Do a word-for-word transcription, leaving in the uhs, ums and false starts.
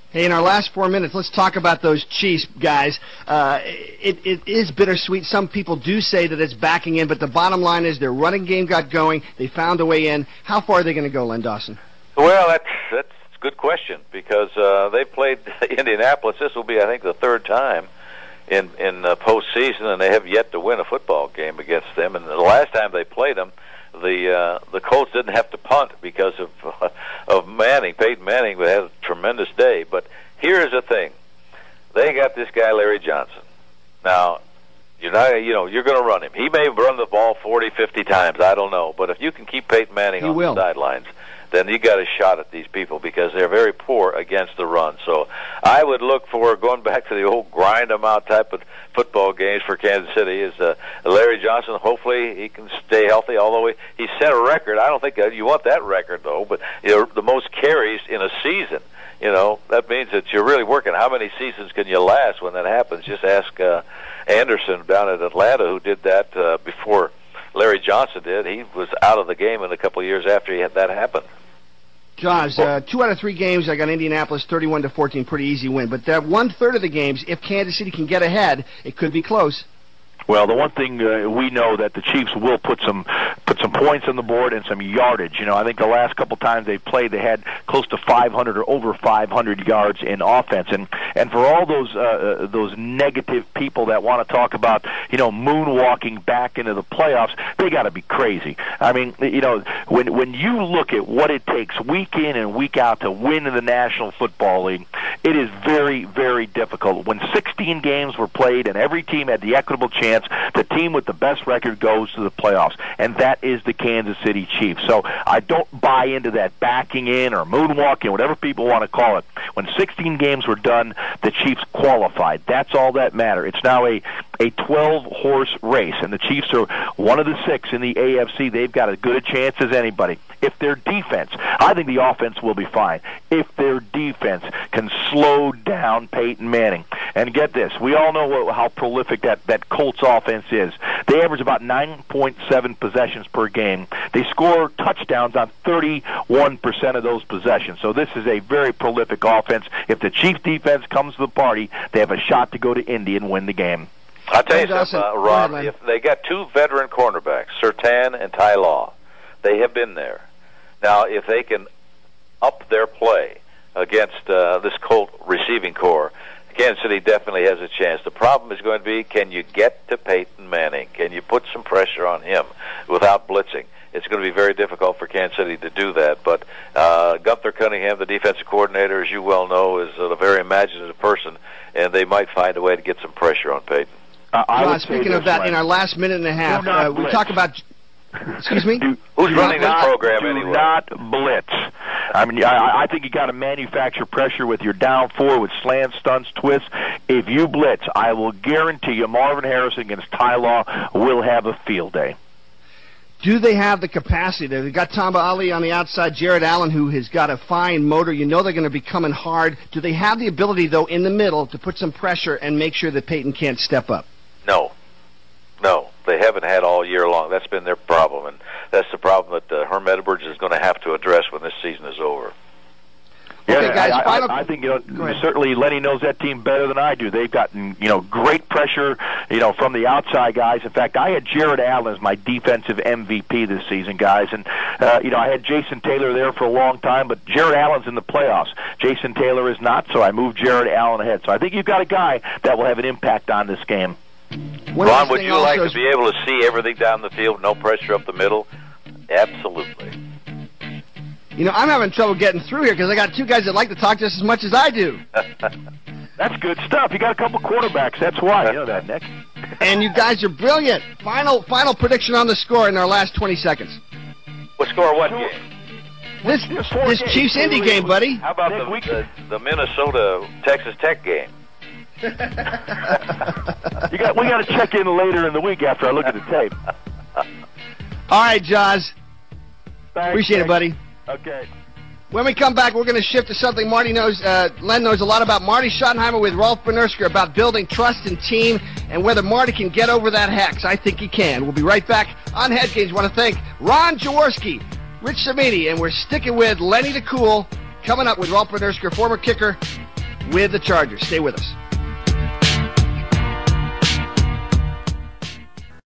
Hey, in our last four minutes, let's talk about those Chiefs, guys. Uh, it, it is bittersweet. Some people do say that it's backing in, but the bottom line is their running game got going. They found a way in. How far are they going to go, Len Dawson? Well, that's that's a good question because uh, they played Indianapolis. This will be, I think, the third time in in uh, postseason, and they have yet to win a football game against them. And the last time they played them, the uh, the Colts didn't have to punt because of uh, of Manning. Peyton Manning had a tremendous day. But here's the thing: they got this guy Larry Johnson. Now, you're not, you know, you're going to run him. He may run the ball forty, fifty times. I don't know. But if you can keep Peyton Manning he on will. the sidelines, then you got a shot at these people because they're very poor against the run. So I would look for, going back to the old grind them out type of football games for Kansas City, is uh, Larry Johnson. Hopefully he can stay healthy, although he, he set a record. I don't think you want that record, though, but you know, the most carries in a season. You know, that means that you're really working. How many seasons can you last when that happens? Just ask uh, Anderson down at Atlanta, who did that uh, before Larry Johnson did. He was out of the game in a couple of years after he had that happen. Jaws, uh, two out of three games, I got Indianapolis thirty-one to fourteen, pretty easy win. But that one-third of the games, if Kansas City can get ahead, it could be close. Well, the one thing uh, we know that the Chiefs will put some put some points on the board and some yardage. You know, I think the last couple times they played, they had close to five hundred or over five hundred yards in offense. And and for all those uh, those negative people that want to talk about, you know, moonwalking back into the playoffs, they got to be crazy. I mean, you know, when when you look at what it takes week in and week out to win in the National Football League, it is very, very difficult. When sixteen games were played and every team had the equitable chance, the team with the best record goes to the playoffs, and that is the Kansas City Chiefs. So I don't buy into that backing in or moonwalking, whatever people want to call it. When sixteen games were done, the Chiefs qualified. That's all that matters. It's now a a twelve-horse race, and the Chiefs are one of the six in the A F C. They've got as good a chance as anybody. If their defense, I think the offense will be fine. If their defense can slow down Peyton Manning. And get this, we all know what, how prolific that, that Colts offense is. They average about nine point seven possessions per game. They score touchdowns on thirty-one percent of those possessions. So this is a very prolific offense. If the Chiefs defense comes to the party, they have a shot to go to Indy and win the game. I'll tell you something, uh, Rob, if they got two veteran cornerbacks, Surtain and Ty Law. They have been there. Now, if they can up their play against uh, this Colt receiving core, Kansas City definitely has a chance. The problem is going to be, can you get to Peyton Manning? Can you put some pressure on him without blitzing? It's going to be very difficult for Kansas City to do that. But uh, Gunther Cunningham, the defensive coordinator, as you well know, is a very imaginative person, and they might find a way to get some pressure on Peyton. Uh, John, speaking of that, in our last minute and a half, uh, we talk about... Excuse me? Do, Who's do running not, this program do anyway? Do not blitz. I mean, I, I think you got to manufacture pressure with your down four, with slants, stunts, twists. If you blitz, I will guarantee you Marvin Harrison against Ty Law will have a field day. Do they have the capacity? They've got Tamba Ali on the outside, Jared Allen, who has got a fine motor. You know they're going to be coming hard. Do they have the ability, though, in the middle to put some pressure and make sure that Peyton can't step up? No. No, they haven't had all year long. That's been their problem, and that's the problem that uh, Herm Edwards is going to have to address when this season is over. Yeah, okay, guys, I, final... I, I think you know, certainly Lenny knows that team better than I do. They've gotten you know great pressure, you know, from the outside guys. In fact, I had Jared Allen as my defensive M V P this season, guys, and uh, you know I had Jason Taylor there for a long time, but Jared Allen's in the playoffs. Jason Taylor is not, so I moved Jared Allen ahead. So I think you've got a guy that will have an impact on this game. One Ron, would you like is... to be able to see everything down the field, no pressure up the middle? Absolutely. You know, I'm having trouble getting through here because I got two guys that like to talk just as much as I do. That's good stuff. You got a couple quarterbacks. That's why. You know that, Nick. And you guys are brilliant. Final final prediction on the score in our last twenty seconds. What score? What game? This this Chiefs Indy game, buddy. How about the, the, the Minnesota Texas Tech game? you got, we got to check in later in the week after I look at the tape. All right, Jaws. Thanks, Appreciate Nick. it, buddy. Okay. When we come back, we're going to shift to something Marty knows, uh, Len knows a lot about. Marty Schottenheimer with Rolf Benirschke about building trust and team and whether Marty can get over that hex. I think he can. We'll be right back on Head Games. I want to thank Ron Jaworski, Rich Samini, and we're sticking with Lenny the Cool, coming up with Rolf Benirschke, former kicker, with the Chargers. Stay with us.